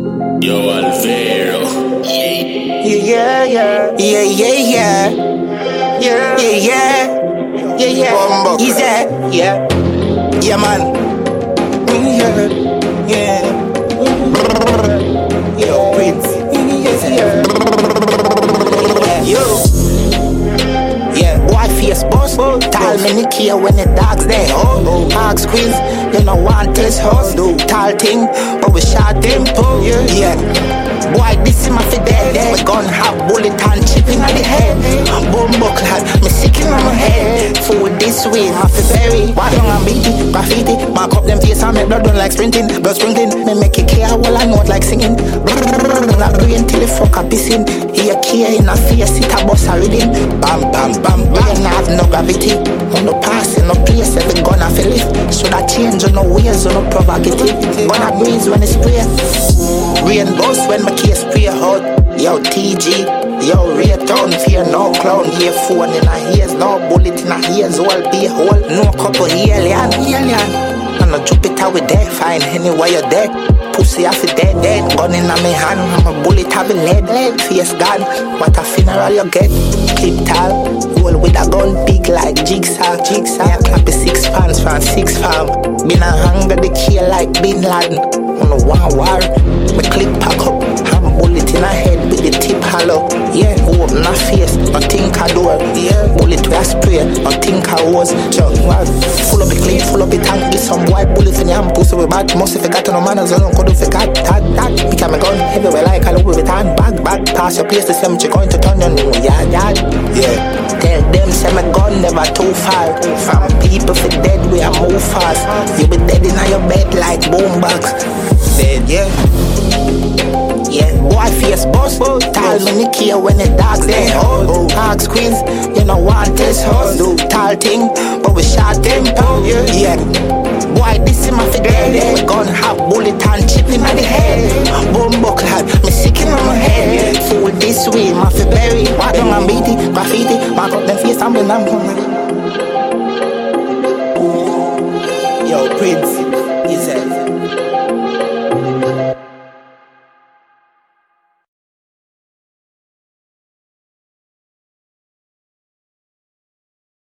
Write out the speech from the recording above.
Yo, Alvaro. Yeah. Easy. Yeah, man. Yeah. Yo, Prince. Boy face boss. Tall many care when the dogs there. Hog squeeze, you know want this horse. Tall thing, but we shot them. Yeah. Boy, this is my fidel. We gun have bullet and chip in the head. Bumbo clad, me sick in my head. Food this way, my berry. Walk long and beat it, graffiti. Mark up them face and make blood run like sprinting. Blood sprinkling, me make it clear while I note like singing. Not doing till the fuck up pissing. Here care in a face, it a bus a reading. Bam, bam, bam, bam. We have no gravity. On no pass in no place, every gun a feel it. Should I change on no ways, on no provocative. Gonna breeze when it's spray. Rain bust when my case spray hot. Yo, TG, yo, Raytown, fear no clown. Here phone in a ears, no bullet in a ears, all be hole. No couple alien. And no Jupiter with dead, fine anywhere you're dead. Pussy off it dead. Gun in my hand, I'm a bullet having lead. Face God, what a funeral you get. Clip tall, roll with a gun big like jigsaw. Yeah, clap 6 pants from 6 farm. Been a hunger the kill like Bin Laden. On a war, my clip pack up. I'm a bullet in a head with the tip hollow. Yeah, open a face, nothing can do. Yeah, bullet with a spray, nothing can hose. Full up the clip, full up the tank. Get some white bullets in your hand, pussy with bad. Most if you got no manners, I don't go to forget that. Pick up my gun, everywhere like a Louis Vuitton. Bag, pass your place to see me, you're going to turn on you. Yeah. Tell them, say my gun never too far. From people for dead, we are move fast. You be dead in your bed like boombox. Dead, yeah. Boy face boss. Tall many care when the dogs there. Hog squeeze, you know want this horse. Tall thing, but we shot them. Yeah. Boy, this is my fidel. We gun have bullet and chip in the head. Bumbo clad, me sick in my head. Food this way, my berry. Walk long and beat it, graffiti. Mark up them face and blend them. Yo, Prince.